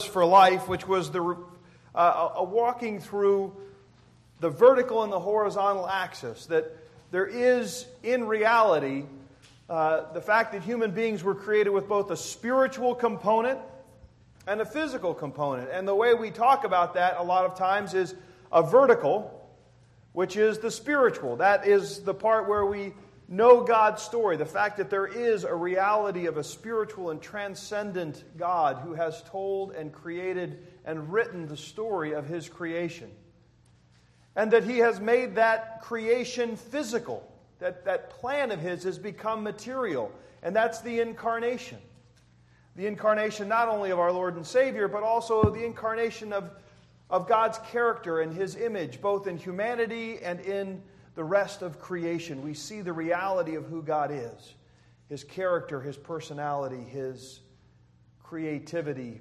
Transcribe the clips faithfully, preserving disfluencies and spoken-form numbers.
for Life, which was the uh, a walking through the vertical and the horizontal axis, that there is, in reality, uh, the fact that human beings were created with both a spiritual component and a physical component. And the way we talk about that a lot of times is a vertical, which is the spiritual. That is the part where we know God's story, the fact that there is a reality of a spiritual and transcendent God who has told and created and written the story of His creation. And that He has made that creation physical. That, that plan of His has become material. And that's the incarnation. The incarnation not only of our Lord and Savior, but also the incarnation of, of God's character and His image, both in humanity and in the rest of creation. We see the reality of who God is. His character, His personality, His creativity,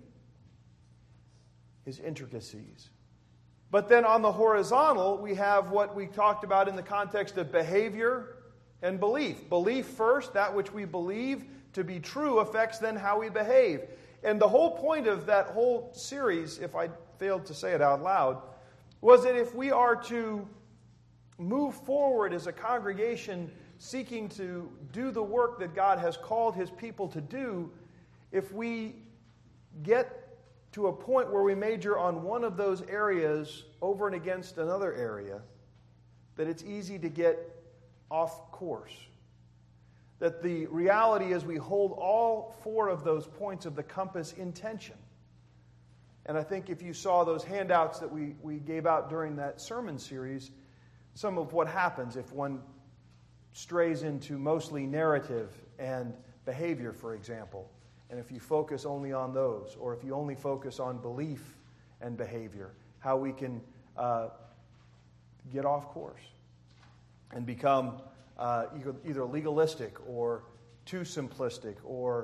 His intricacies. But then on the horizontal, we have what we talked about in the context of behavior and belief. Belief first, that which we believe to be true affects then how we behave. And the whole point of that whole series, if I failed to say it out loud, was that if we are to move forward as a congregation seeking to do the work that God has called His people to do, if we get to a point where we major on one of those areas over and against another area, that it's easy to get off course. That the reality is we hold all four of those points of the compass in tension. And I think if you saw those handouts that we, we gave out during that sermon series, some of what happens if one strays into mostly narrative and behavior, for example, and if you focus only on those, or if you only focus on belief and behavior, how we can uh, get off course and become uh, either legalistic or too simplistic, or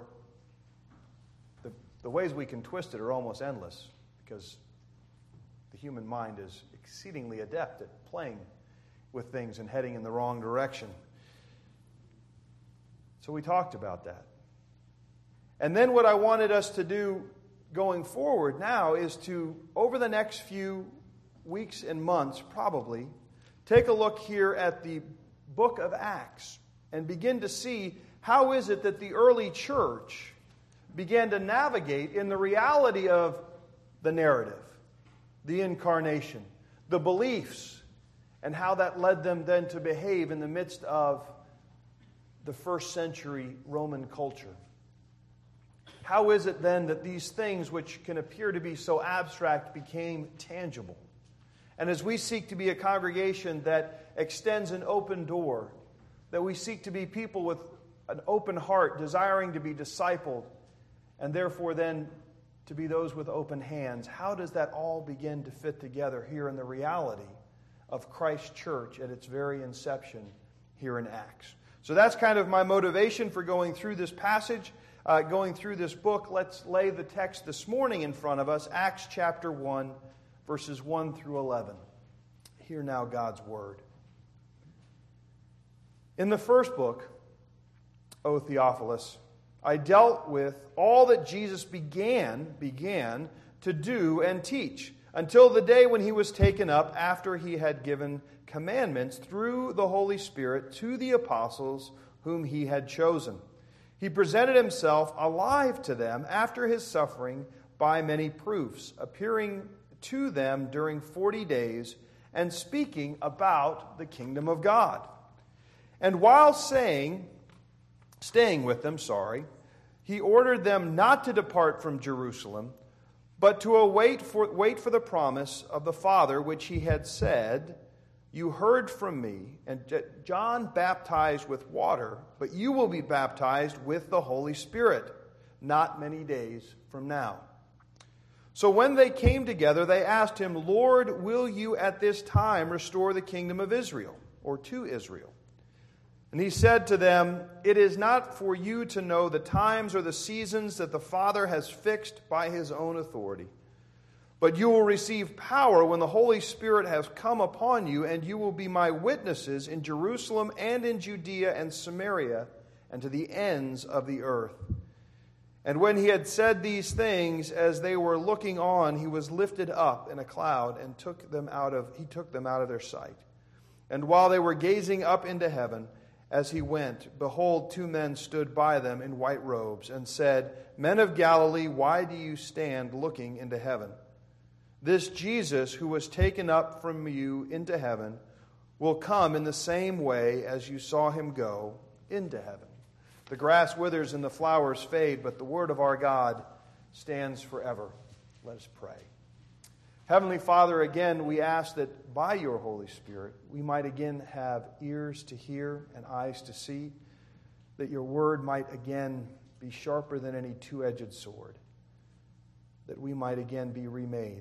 the, the ways we can twist it are almost endless, because the human mind is exceedingly adept at playing with things and heading in the wrong direction. So we talked about that. And then what I wanted us to do going forward now is to, over the next few weeks and months probably, take a look here at the book of Acts and begin to see how is it that the early church began to navigate in the reality of the narrative, the incarnation, the beliefs, and how that led them then to behave in the midst of the first century Roman culture. How is it then that these things which can appear to be so abstract became tangible? And as we seek to be a congregation that extends an open door, that we seek to be people with an open heart, desiring to be discipled, and therefore then to be those with open hands, how does that all begin to fit together here in the reality of Christ's church at its very inception here in Acts? So that's kind of my motivation for going through this passage, uh, going through this book. Let's lay the text this morning in front of us, Acts chapter one, verses one through eleven. Hear now God's word. In the first book, O Theophilus, I dealt with all that Jesus began, began to do and teach, until the day when He was taken up after He had given commandments through the Holy Spirit to the apostles whom He had chosen. He presented Himself alive to them after His suffering by many proofs, appearing to them during forty days and speaking about the kingdom of God. And while saying, staying with them, sorry, He ordered them not to depart from Jerusalem, but to await for, wait for the promise of the Father, which He had said, you heard from me, and John baptized with water, but you will be baptized with the Holy Spirit not many days from now. So when they came together, they asked Him, Lord, will you at this time restore the kingdom of Israel, or to Israel? And He said to them, it is not for you to know the times or the seasons that the Father has fixed by His own authority. But you will receive power when the Holy Spirit has come upon you, and you will be my witnesses in Jerusalem and in Judea and Samaria and to the ends of the earth. And when he had said these things, as they were looking on, he was lifted up in a cloud and took them out of he took them out of their sight. And while they were gazing up into heaven, as he went, behold, two men stood by them in white robes, and said, Men of Galilee, why do you stand looking into heaven? This Jesus, who was taken up from you into heaven, will come in the same way as you saw him go into heaven. The grass withers and the flowers fade, but the word of our God stands forever. Let us pray. Heavenly Father, again, we ask that by your Holy Spirit, we might again have ears to hear and eyes to see, that your word might again be sharper than any two-edged sword, that we might again be remade,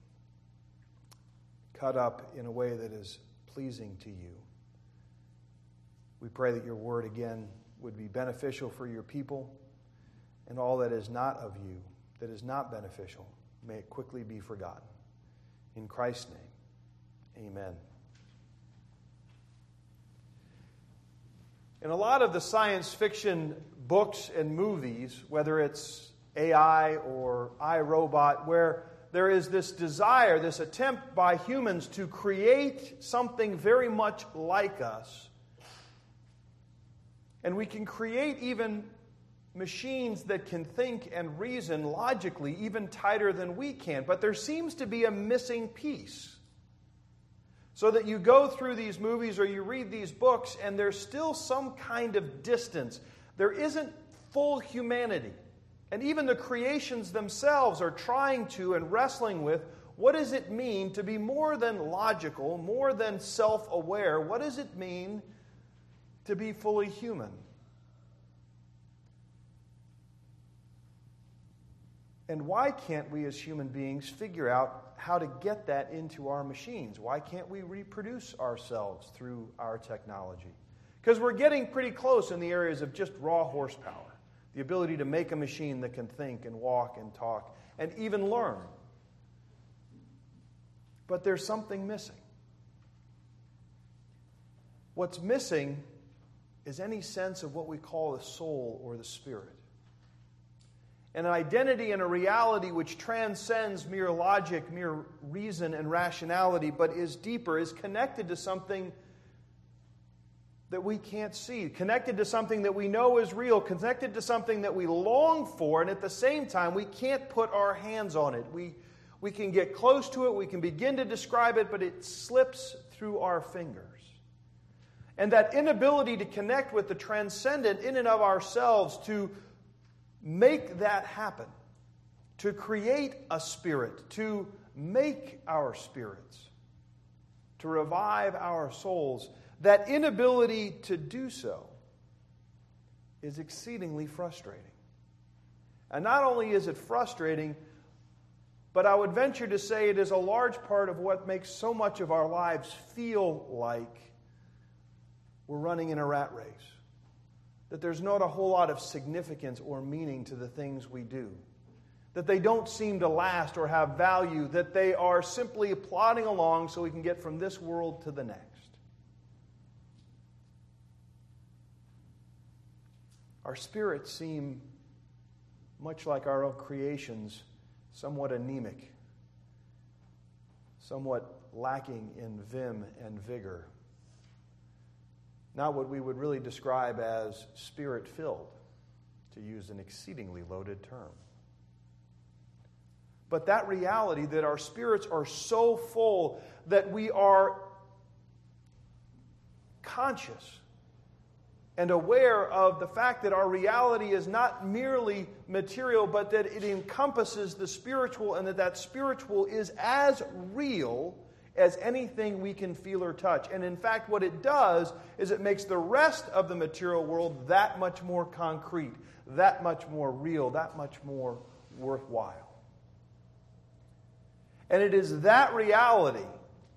cut up in a way that is pleasing to you. We pray that your word again would be beneficial for your people, and all that is not of you, that is not beneficial, may it quickly be forgotten. In Christ's name, amen. In a lot of the science fiction books and movies, whether it's A I or iRobot, where there is this desire, this attempt by humans to create something very much like us, and we can create even machines that can think and reason logically even tighter than we can. But there seems to be a missing piece. So that you go through these movies or you read these books and there's still some kind of distance. There isn't full humanity. And even the creations themselves are trying to and wrestling with, what does it mean to be more than logical, more than self-aware? What does it mean to be fully human? And why can't we as human beings figure out how to get that into our machines? Why can't we reproduce ourselves through our technology? Because we're getting pretty close in the areas of just raw horsepower. The ability to make a machine that can think and walk and talk and even learn. But there's something missing. What's missing is any sense of what we call the soul or the spirit. And an identity and a reality which transcends mere logic, mere reason and rationality, but is deeper, is connected to something that we can't see, connected to something that we know is real, connected to something that we long for, and at the same time, we can't put our hands on it. We, we can get close to it, we can begin to describe it, but it slips through our fingers. And that inability to connect with the transcendent in and of ourselves, to make that happen, to create a spirit, to make our spirits, to revive our souls, that inability to do so is exceedingly frustrating. And not only is it frustrating, but I would venture to say it is a large part of what makes so much of our lives feel like we're running in a rat race. That there's not a whole lot of significance or meaning to the things we do. That they don't seem to last or have value. That they are simply plodding along so we can get from this world to the next. Our spirits seem, much like our own creations, somewhat anemic, somewhat lacking in vim and vigor. Not what we would really describe as spirit-filled, to use an exceedingly loaded term. But that reality that our spirits are so full that we are conscious and aware of the fact that our reality is not merely material, but that it encompasses the spiritual, and that that spiritual is as real as anything we can feel or touch. And in fact, what it does is it makes the rest of the material world that much more concrete, that much more real, that much more worthwhile. And it is that reality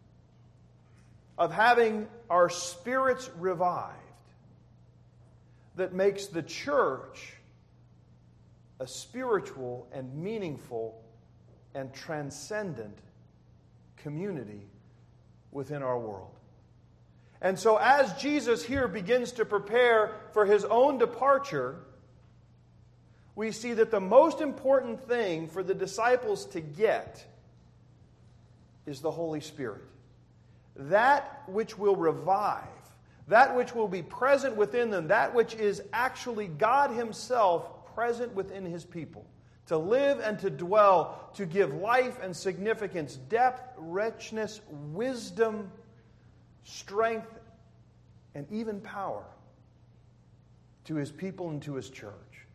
of having our spirits revived that makes the church a spiritual and meaningful and transcendent community within our world. And so as Jesus here begins to prepare for his own departure, we see that the most important thing for the disciples to get is the Holy Spirit. That which will revive, that which will be present within them, that which is actually God Himself present within His people. To live and to dwell, to give life and significance, depth, richness, wisdom, strength, and even power to His people and to His church.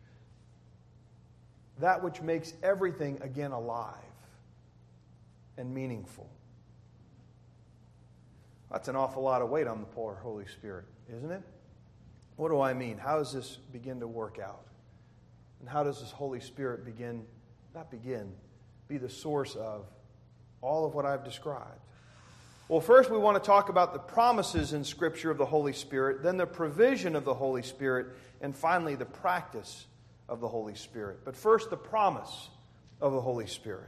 That which makes everything again alive and meaningful. That's an awful lot of weight on the poor Holy Spirit, isn't it? What do I mean? How does this begin to work out? And how does this Holy Spirit begin, not begin, be the source of all of what I've described? Well, first we want to talk about the promises in Scripture of the Holy Spirit, then the provision of the Holy Spirit, and finally the practice of the Holy Spirit. But first, the promise of the Holy Spirit.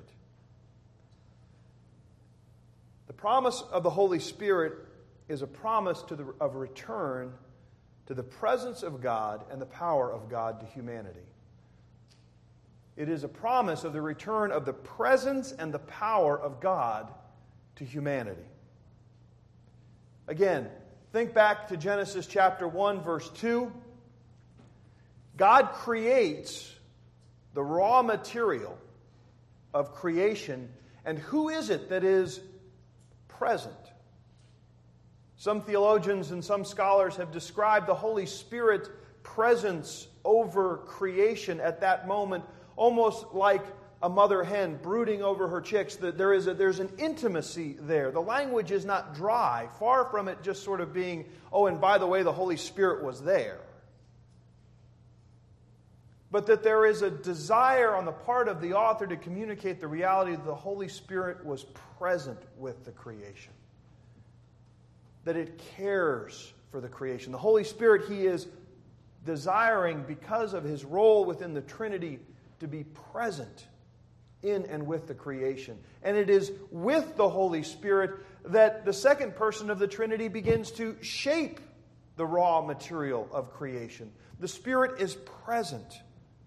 The promise of the Holy Spirit is a promise to the, of return to the presence of God and the power of God to humanity. It is a promise of the return of the presence and the power of God to humanity. Again, think back to Genesis chapter one, verse two. God creates the raw material of creation, and who is it that is present? Some theologians and some scholars have described the Holy Spirit's presence over creation at that moment almost like a mother hen brooding over her chicks. That there is a, there's an intimacy there. The language is not dry, far from it just sort of being, oh, and by the way, the Holy Spirit was there. But that there is a desire on the part of the author to communicate the reality that the Holy Spirit was present with the creation. That it cares for the creation. The Holy Spirit, He is desiring, because of His role within the Trinity, to be present in and with the creation. And it is with the Holy Spirit that the second person of the Trinity begins to shape the raw material of creation. The Spirit is present.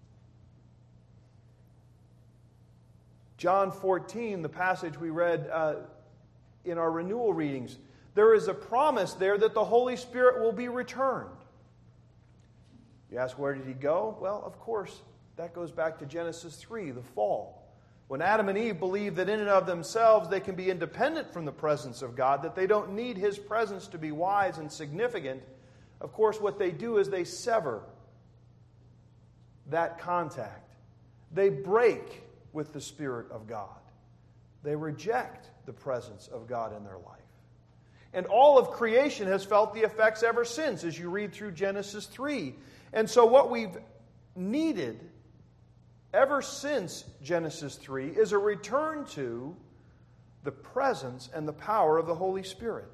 John fourteen, the passage we read uh, in our renewal readings, there is a promise there that the Holy Spirit will be returned. You ask, where did He go? Well, of course, that goes back to Genesis three, the fall. When Adam and Eve believe that in and of themselves they can be independent from the presence of God, that they don't need His presence to be wise and significant, of course what they do is they sever that contact. They break with the Spirit of God. They reject the presence of God in their life. And all of creation has felt the effects ever since, as you read through Genesis three. And so what we've needed ever since Genesis three is a return to the presence and the power of the Holy Spirit.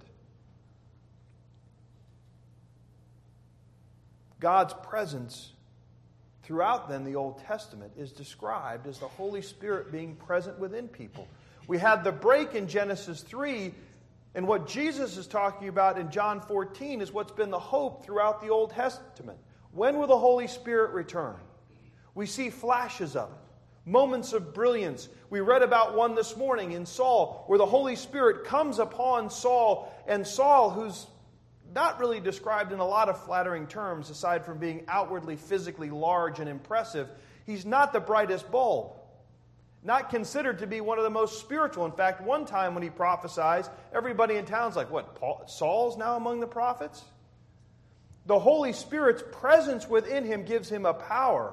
God's presence throughout then the Old Testament is described as the Holy Spirit being present within people. We had the break in Genesis three, and what Jesus is talking about in John fourteen is what's been the hope throughout the Old Testament. When will the Holy Spirit return? We see flashes of it, moments of brilliance. We read about one this morning in Saul, where the Holy Spirit comes upon Saul, and Saul, who's not really described in a lot of flattering terms, aside from being outwardly, physically large and impressive, he's not the brightest bulb. Not considered to be one of the most spiritual. In fact, one time when he prophesies, everybody in town's like, what, Paul, Saul's now among the prophets? The Holy Spirit's presence within him gives him a power,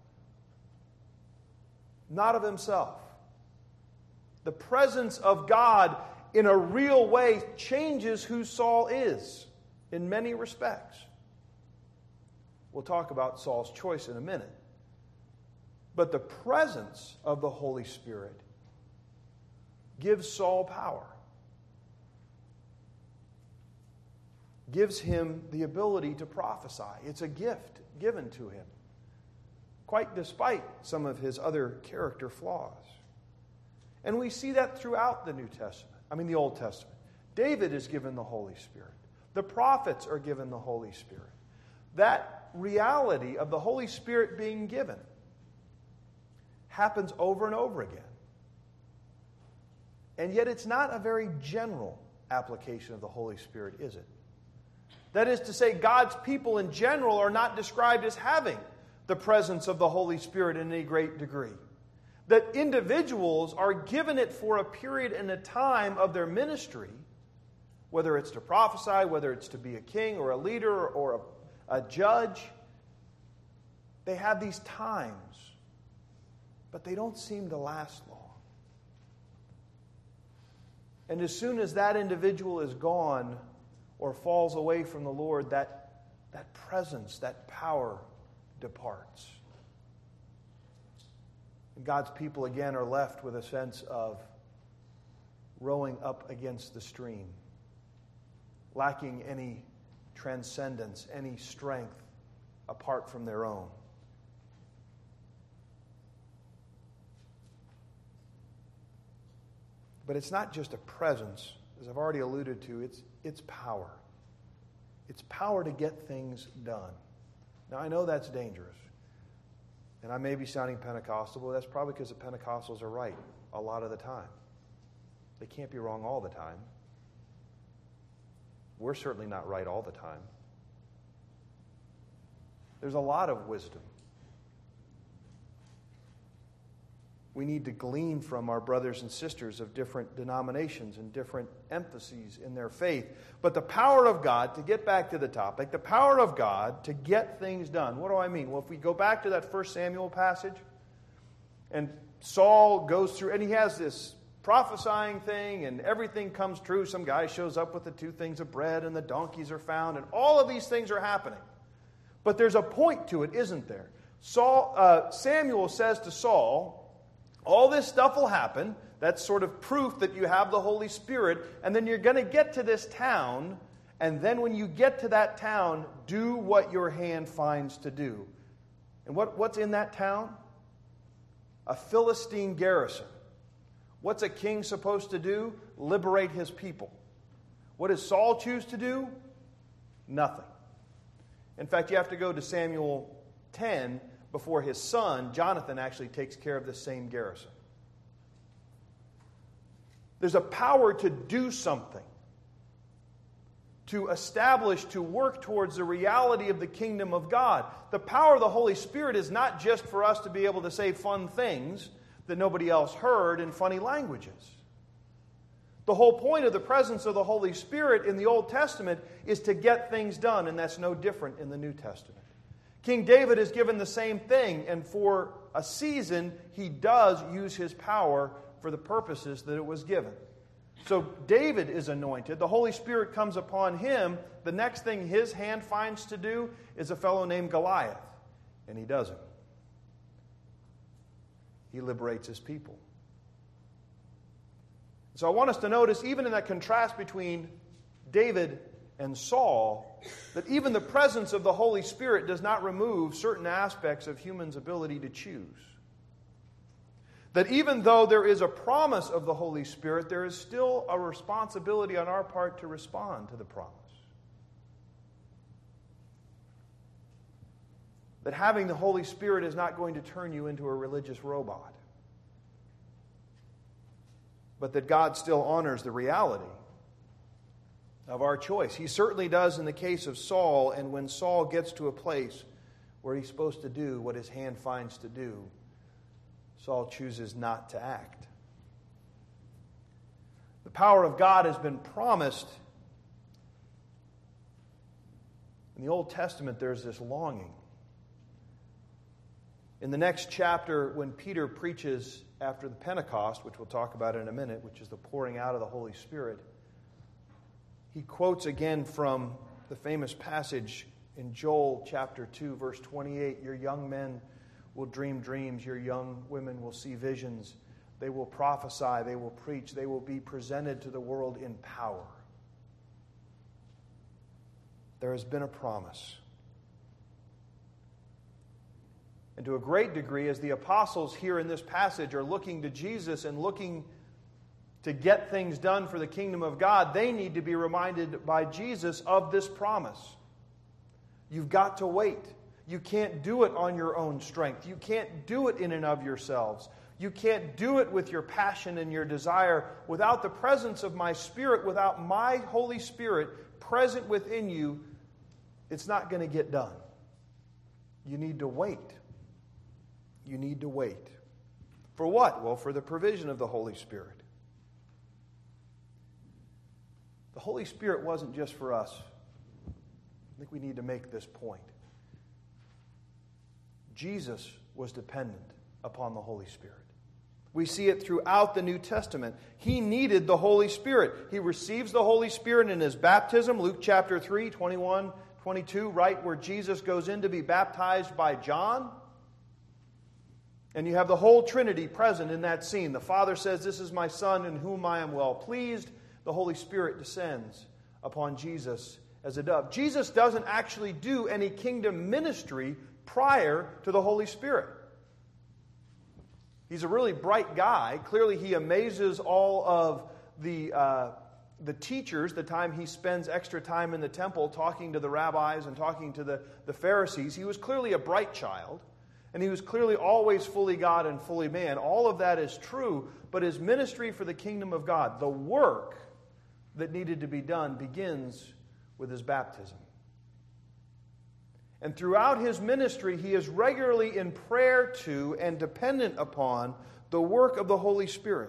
not of himself. The presence of God in a real way changes who Saul is in many respects. We'll talk about Saul's choice in a minute. But the presence of the Holy Spirit gives Saul power. Gives him the ability to prophesy. It's a gift given to him, quite despite some of his other character flaws. And we see that throughout the New Testament. I mean, the Old Testament. David is given the Holy Spirit. The prophets are given the Holy Spirit. That reality of the Holy Spirit being given happens over and over again. And yet it's not a very general application of the Holy Spirit, is it? That is to say, God's people in general are not described as having the presence of the Holy Spirit in any great degree. That individuals are given it for a period and a time of their ministry, whether it's to prophesy, whether it's to be a king or a leader or a, a judge. They have these times, but they don't seem to last long. And as soon as that individual is gone or falls away from the Lord, that, that presence, that power departs. And God's people again are left with a sense of rowing up against the stream, lacking any transcendence, any strength apart from their own. But it's not just a presence, as I've already alluded to, it's, it's power. It's power to get things done. Now, I know that's dangerous. And I may be sounding Pentecostal, but that's probably because the Pentecostals are right a lot of the time. They can't be wrong all the time. We're certainly not right all the time. There's a lot of wisdom we need to glean from our brothers and sisters of different denominations and different emphases in their faith. But the power of God, to get back to the topic, the power of God to get things done. What do I mean? Well, if we go back to that First Samuel passage, and Saul goes through, and he has this prophesying thing, and everything comes true. Some guy shows up with the two things of bread, and the donkeys are found, and all of these things are happening. But there's a point to it, isn't there? Saul, uh, Samuel says to Saul, all this stuff will happen. That's sort of proof that you have the Holy Spirit. And then you're going to get to this town. And then when you get to that town, do what your hand finds to do. And what, what's in that town? A Philistine garrison. What's a king supposed to do? Liberate his people. What does Saul choose to do? Nothing. In fact, you have to go to Samuel ten before his son, Jonathan, actually takes care of the same garrison. There's a power to do something, to establish, to work towards the reality of the kingdom of God. The power of the Holy Spirit is not just for us to be able to say fun things that nobody else heard in funny languages. The whole point of the presence of the Holy Spirit in the Old Testament is to get things done, and that's no different in the New Testament. King David is given the same thing, and for a season, he does use his power for the purposes that it was given. So David is anointed. The Holy Spirit comes upon him. The next thing his hand finds to do is a fellow named Goliath, and he doesn't. He liberates his people. So I want us to notice, even in that contrast between David and Saul, that even the presence of the Holy Spirit does not remove certain aspects of humans' ability to choose. That even though there is a promise of the Holy Spirit, there is still a responsibility on our part to respond to the promise. That having the Holy Spirit is not going to turn you into a religious robot. But that God still honors the reality of our choice. He certainly does in the case of Saul, and when Saul gets to a place where he's supposed to do what his hand finds to do, Saul chooses not to act. The power of God has been promised. In the Old Testament, there's this longing. In the next chapter, when Peter preaches after the Pentecost, which we'll talk about in a minute, which is the pouring out of the Holy Spirit, he quotes again from the famous passage in Joel chapter two, verse twenty-eight, your young men will dream dreams, your young women will see visions, they will prophesy, they will preach, they will be presented to the world in power. There has been a promise. And to a great degree, as the apostles here in this passage are looking to Jesus and looking to get things done for the kingdom of God, they need to be reminded by Jesus of this promise. You've got to wait. You can't do it on your own strength. You can't do it in and of yourselves. You can't do it with your passion and your desire without the presence of my Spirit, without my Holy Spirit present within you. It's not going to get done. You need to wait. You need to wait. For what? Well, for the provision of the Holy Spirit. The Holy Spirit wasn't just for us. I think we need to make this point. Jesus was dependent upon the Holy Spirit. We see it throughout the New Testament. He needed the Holy Spirit. He receives the Holy Spirit in his baptism, Luke chapter three, twenty-one, twenty-two, right where Jesus goes in to be baptized by John. And you have the whole Trinity present in that scene. The Father says, "This is my Son in whom I am well pleased." The Holy Spirit descends upon Jesus as a dove. Jesus doesn't actually do any kingdom ministry prior to the Holy Spirit. He's a really bright guy. Clearly, he amazes all of the, uh, the teachers the time he spends extra time in the temple talking to the rabbis and talking to the, the Pharisees. He was clearly a bright child, and he was clearly always fully God and fully man. All of that is true, but his ministry for the kingdom of God, the work that needed to be done, begins with his baptism. And throughout his ministry, he is regularly in prayer to and dependent upon the work of the Holy Spirit.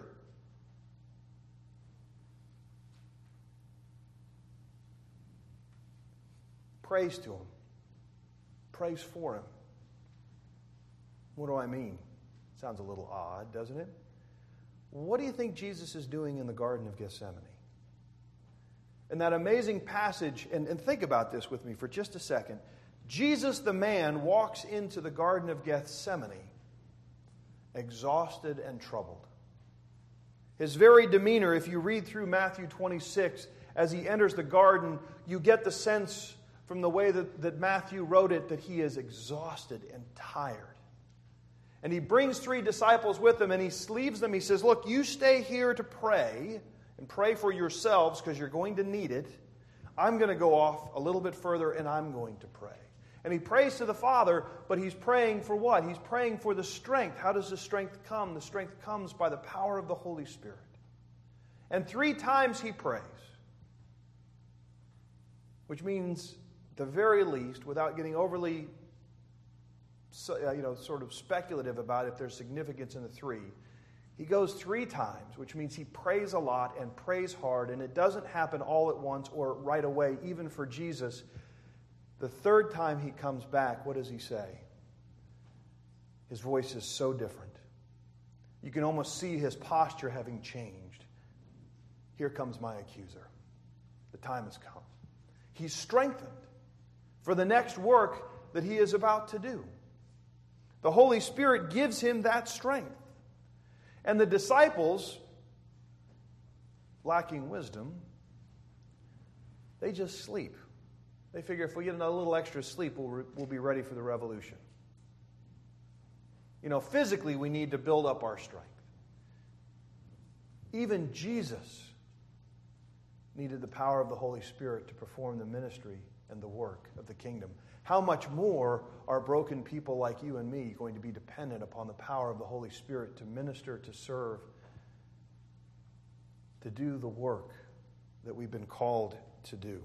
Praise to him. Praise for him. What do I mean? Sounds a little odd, doesn't it? What do you think Jesus is doing in the Garden of Gethsemane? In that amazing passage, and, and think about this with me for just a second. Jesus, the man, walks into the Garden of Gethsemane exhausted and troubled. His very demeanor, if you read through Matthew twenty-six, as he enters the garden, you get the sense from the way that, that Matthew wrote it that he is exhausted and tired. And he brings three disciples with him and he leaves them. He says, "Look, you stay here to pray and pray for yourselves because you're going to need it. I'm going to go off a little bit further and I'm going to pray." And he prays to the Father, but he's praying for what? He's praying for the strength. How does the strength come? The strength comes by the power of the Holy Spirit. And three times he prays, which means, at the very least, without getting overly, you know, sort of speculative about if there's significance in the three, he goes three times, which means he prays a lot and prays hard, and it doesn't happen all at once or right away, even for Jesus. The third time he comes back, what does he say? His voice is so different. You can almost see his posture having changed. "Here comes my accuser. The time has come." He's strengthened for the next work that he is about to do. The Holy Spirit gives him that strength. And the disciples, lacking wisdom, they just sleep. They figure if we get a little extra sleep, we'll, re- we'll be ready for the revolution. You know, physically, we need to build up our strength. Even Jesus needed the power of the Holy Spirit to perform the ministry and the work of the kingdom. How much more are broken people like you and me going to be dependent upon the power of the Holy Spirit to minister, to serve, to do the work that we've been called to do?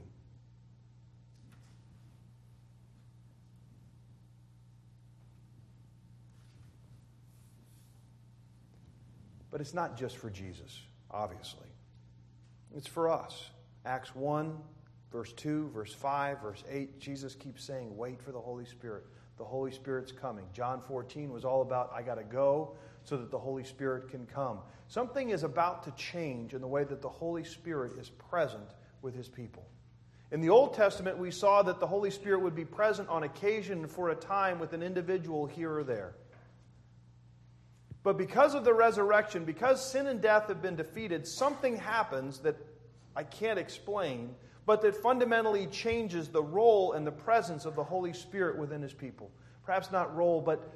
But it's not just for Jesus, obviously. It's for us. Acts one, verse two, verse five, verse eight, Jesus keeps saying, wait for the Holy Spirit. The Holy Spirit's coming. John fourteen was all about, I got to go so that the Holy Spirit can come. Something is about to change in the way that the Holy Spirit is present with His people. In the Old Testament, we saw that the Holy Spirit would be present on occasion for a time with an individual here or there. But because of the resurrection, because sin and death have been defeated, something happens that I can't explain, but that fundamentally changes the role and the presence of the Holy Spirit within His people. Perhaps not role, but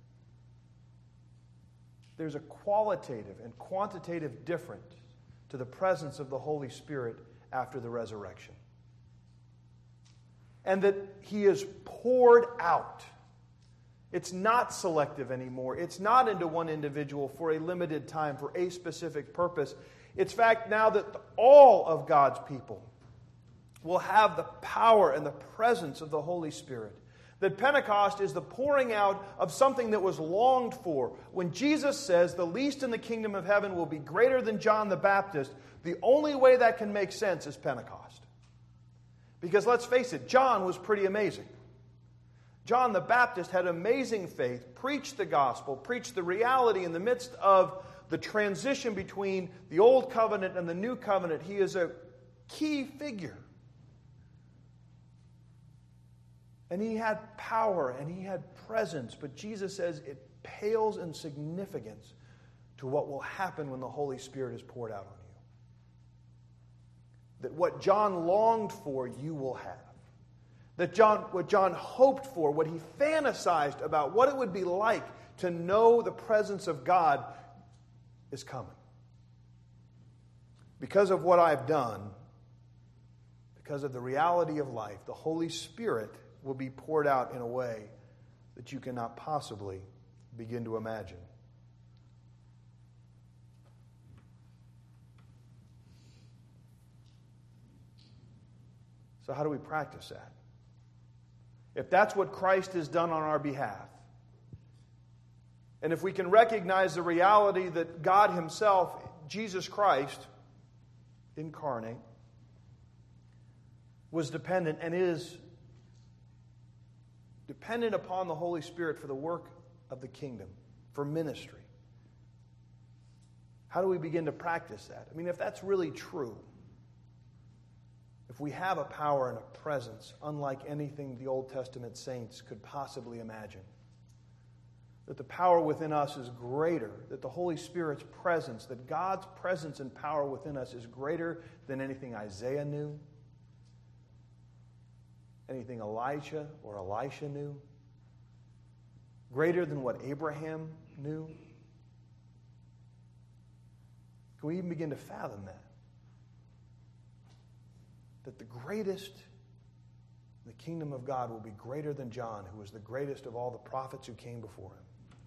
there's a qualitative and quantitative difference to the presence of the Holy Spirit after the resurrection. and that he is poured out. It's not selective anymore. It's not into one individual for a limited time, for a specific purpose. It's fact now that all of God's people will have the power and the presence of the Holy Spirit. That Pentecost is the pouring out of something that was longed for. When Jesus says the least in the kingdom of heaven will be greater than John the Baptist, the only way that can make sense is Pentecost. Because let's face it, John was pretty amazing. John the Baptist had amazing faith, preached the gospel, preached the reality in the midst of the transition between the old covenant and the new covenant. He is a key figure. And he had power and he had presence. But Jesus says it pales in significance to what will happen when the Holy Spirit is poured out on you. That what John longed for, you will have. That John, what John hoped for, what he fantasized about, what it would be like to know the presence of God is coming. Because of what I've done, because of the reality of life, the Holy Spirit will be poured out in a way that you cannot possibly begin to imagine. So how do we practice that? If that's what Christ has done on our behalf, and if we can recognize the reality that God Himself, Jesus Christ, incarnate, was dependent and is dependent upon the Holy Spirit for the work of the kingdom, for ministry. How do we begin to practice that? I mean, if that's really true, if we have a power and a presence unlike anything the Old Testament saints could possibly imagine, that the power within us is greater, that the Holy Spirit's presence, that God's presence and power within us is greater than anything Isaiah knew, anything Elijah or Elisha knew, greater than what Abraham knew. Can we even begin to fathom that? That the greatest in the kingdom of God will be greater than John, who was the greatest of all the prophets who came before him.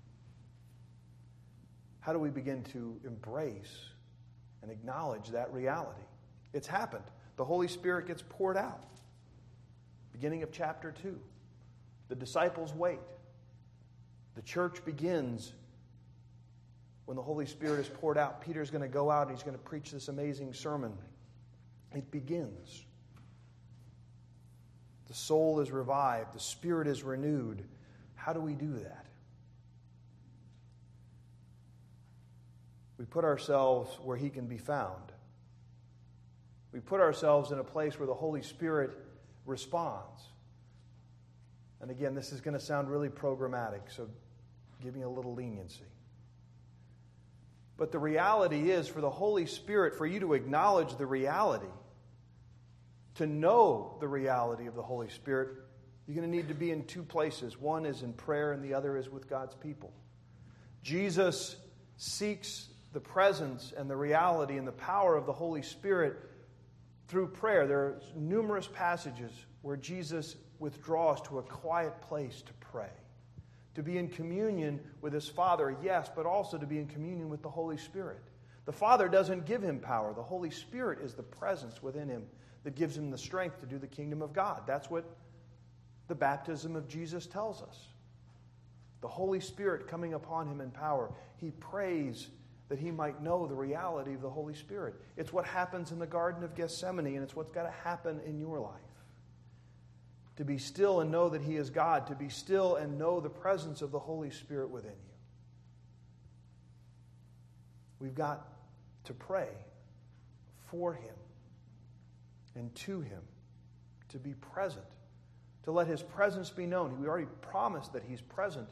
How do we begin to embrace and acknowledge that reality? It's happened. The Holy Spirit gets poured out. Beginning of chapter two. The disciples wait. The church begins when the Holy Spirit is poured out. Peter's going to go out and he's going to preach this amazing sermon. It begins. The soul is revived. The spirit is renewed. How do we do that? We put ourselves where He can be found. We put ourselves in a place where the Holy Spirit responds. And again, this is going to sound really programmatic, so give me a little leniency. But the reality is, for the Holy Spirit, for you to acknowledge the reality, to know the reality of the Holy Spirit, you're going to need to be in two places. One is in prayer and the other is with God's people. Jesus seeks the presence and the reality and the power of the Holy Spirit through prayer. There are numerous passages where Jesus withdraws to a quiet place to pray, to be in communion with His Father, yes, but also to be in communion with the Holy Spirit. The Father doesn't give Him power. The Holy Spirit is the presence within Him that gives Him the strength to do the kingdom of God. That's what the baptism of Jesus tells us. The Holy Spirit coming upon Him in power. He prays that He might know the reality of the Holy Spirit. It's what happens in the Garden of Gethsemane, and it's what's got to happen in your life. To be still and know that He is God. To be still and know the presence of the Holy Spirit within you. We've got to pray for Him and to Him, to be present, to let His presence be known. We already promised that He's present.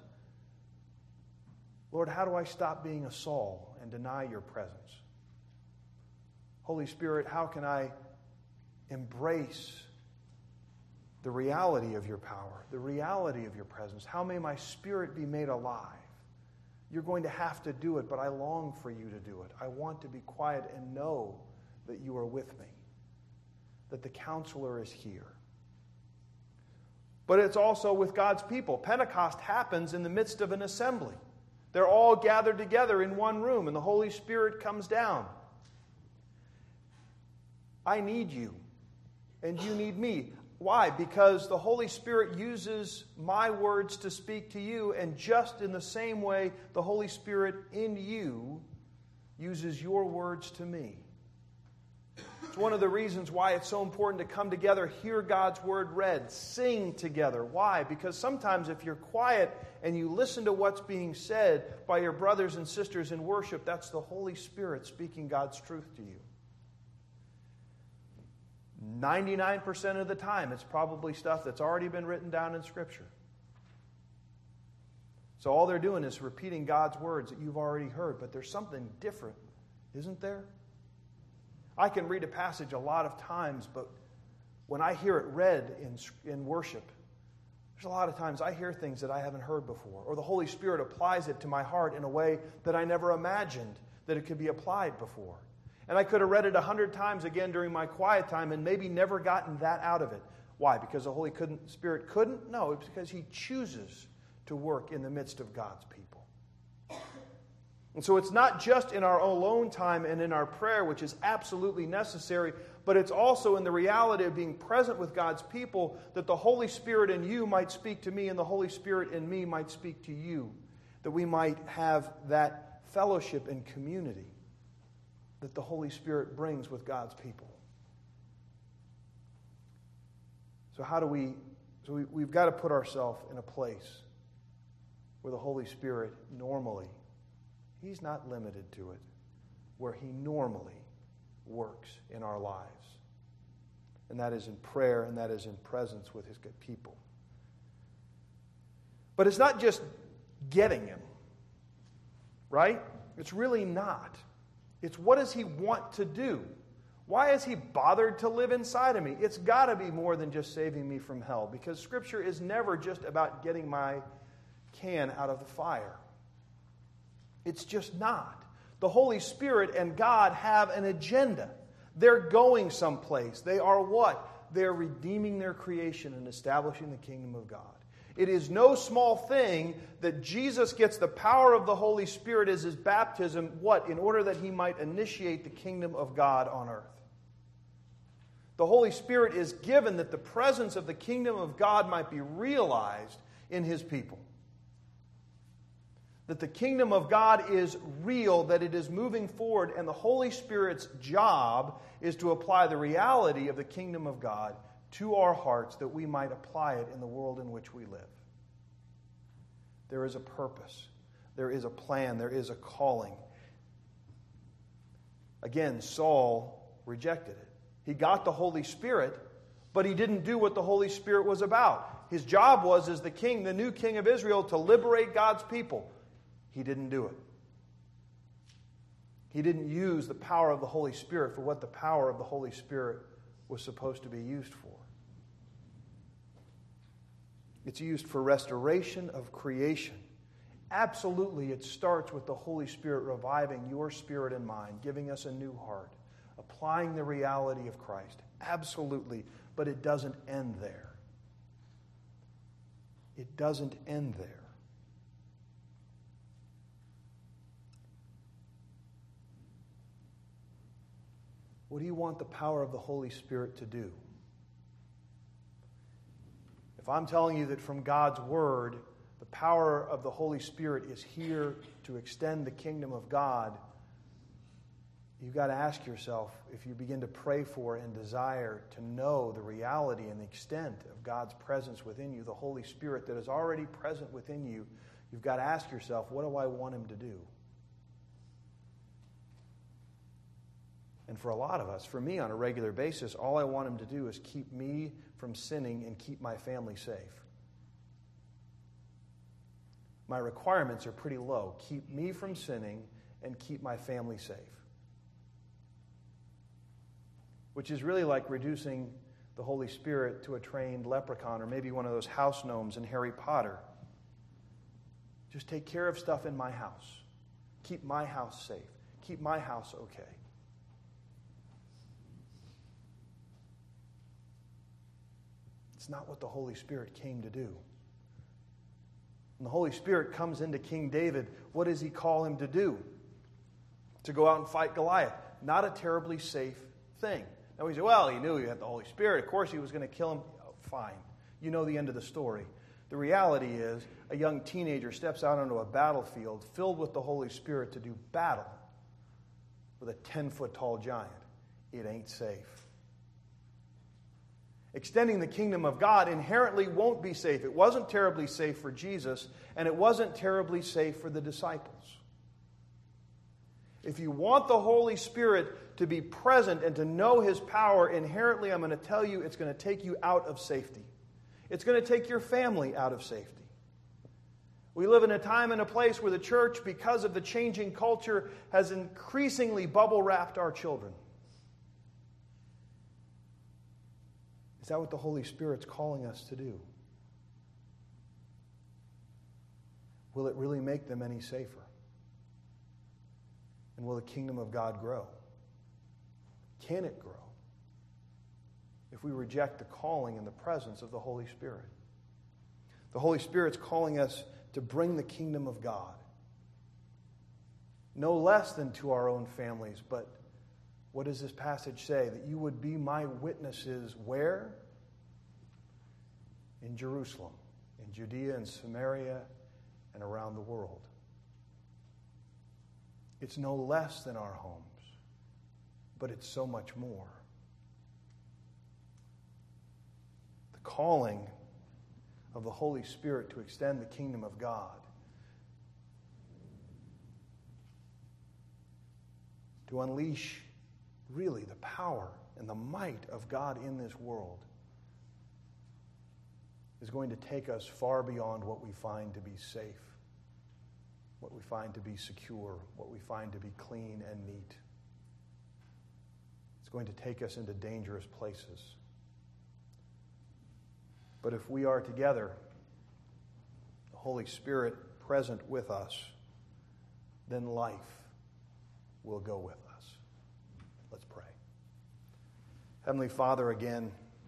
Lord, how do I stop being a Saul and deny Your presence? Holy Spirit, how can I embrace the reality of Your power, the reality of Your presence? How may my spirit be made alive? You're going to have to do it, but I long for You to do it. I want to be quiet and know that You are with me, that the Counselor is here. But it's also with God's people. Pentecost happens in the midst of an assembly. They're all gathered together in one room, and the Holy Spirit comes down. I need you, and you need me. Why? Because the Holy Spirit uses my words to speak to you, and just in the same way, the Holy Spirit in you uses your words to me. It's one of the reasons why it's so important to come together, hear God's word read, sing together. Why? Because sometimes if you're quiet and you listen to what's being said by your brothers and sisters in worship, that's the Holy Spirit speaking God's truth to you. ninety-nine percent of the time, it's probably stuff that's already been written down in Scripture. So all they're doing is repeating God's words that you've already heard, but there's something different, isn't there? I can read a passage a lot of times, but when I hear it read in, in worship, there's a lot of times I hear things that I haven't heard before, or the Holy Spirit applies it to my heart in a way that I never imagined that it could be applied before. And I could have read it a hundred times again during my quiet time and maybe never gotten that out of it. Why? Because the Holy couldn't, Spirit couldn't? No, it's because He chooses to work in the midst of God's people. And so it's not just in our alone time and in our prayer, which is absolutely necessary, but it's also in the reality of being present with God's people that the Holy Spirit in you might speak to me and the Holy Spirit in me might speak to you, that we might have that fellowship and community that the Holy Spirit brings with God's people. So how do we, so we, we've got to put ourselves in a place where the Holy Spirit normally, He's not limited to it, where He normally works in our lives. And that is in prayer, and that is in presence with His good people. But it's not just getting Him, right? It's really not. It's what does He want to do? Why has He bothered to live inside of me? It's got to be more than just saving me from hell, because Scripture is never just about getting my can out of the fire. It's just not. The Holy Spirit and God have an agenda. They're going someplace. They are what? They're redeeming their creation and establishing the kingdom of God. It is no small thing that Jesus gets the power of the Holy Spirit as His baptism, what? In order that He might initiate the kingdom of God on earth. The Holy Spirit is given that the presence of the kingdom of God might be realized in His people. That the kingdom of God is real, that it is moving forward, and the Holy Spirit's job is to apply the reality of the kingdom of God to our hearts that we might apply it in the world in which we live. There is a purpose. There is a plan. There is a calling. Again, Saul rejected it. He got the Holy Spirit, but he didn't do what the Holy Spirit was about. His job was, as the king, the new king of Israel, to liberate God's people. He didn't do it. He didn't use the power of the Holy Spirit for what the power of the Holy Spirit was supposed to be used for. It's used for restoration of creation. Absolutely, it starts with the Holy Spirit reviving your spirit and mind, giving us a new heart, applying the reality of Christ. Absolutely, but it doesn't end there. It doesn't end there. What do you want the power of the Holy Spirit to do? If I'm telling you that from God's Word, the power of the Holy Spirit is here to extend the kingdom of God, you've got to ask yourself, if you begin to pray for and desire to know the reality and the extent of God's presence within you, the Holy Spirit that is already present within you, you've got to ask yourself, what do I want Him to do? And for a lot of us, for me on a regular basis, all I want Him to do is keep me from sinning and keep my family safe. My requirements are pretty low. Keep me from sinning and keep my family safe. Which is really like reducing the Holy Spirit to a trained leprechaun or maybe one of those house gnomes in Harry Potter. Just take care of stuff in my house. Keep my house safe. Keep my house okay. It's not what the Holy Spirit came to do. When the Holy Spirit comes into King David, what does he call him to do? To go out and fight Goliath. Not a terribly safe thing. Now we say, well, he knew he had the Holy Spirit. Of course he was going to kill him. Oh, fine. You know the end of the story. The reality is, a young teenager steps out onto a battlefield filled with the Holy Spirit to do battle with a ten-foot tall giant. It ain't safe. Extending the kingdom of God inherently won't be safe. It wasn't terribly safe for Jesus, and it wasn't terribly safe for the disciples. If you want the Holy Spirit to be present and to know His power, inherently, I'm going to tell you, it's going to take you out of safety. It's going to take your family out of safety. We live in a time and a place where the church, because of the changing culture, has increasingly bubble-wrapped our children. Is that what the Holy Spirit's calling us to do? Will it really make them any safer? And will the kingdom of God grow? Can it grow if we reject the calling and the presence of the Holy Spirit? The Holy Spirit's calling us to bring the kingdom of God, no less than to our own families, but what does this passage say? That you would be my witnesses where? In Jerusalem, in Judea and Samaria, and around the world. It's no less than our homes, but it's so much more. The calling of the Holy Spirit to extend the kingdom of God, to unleash really the power and the might of God in this world, is going to take us far beyond what we find to be safe, what we find to be secure, what we find to be clean and neat. It's going to take us into dangerous places. But if we are together, the Holy Spirit present with us, then life will go with us. Let's pray. Heavenly Father, again,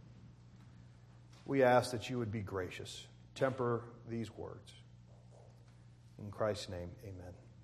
we ask that you would be gracious. Temper these words. In Christ's name, amen.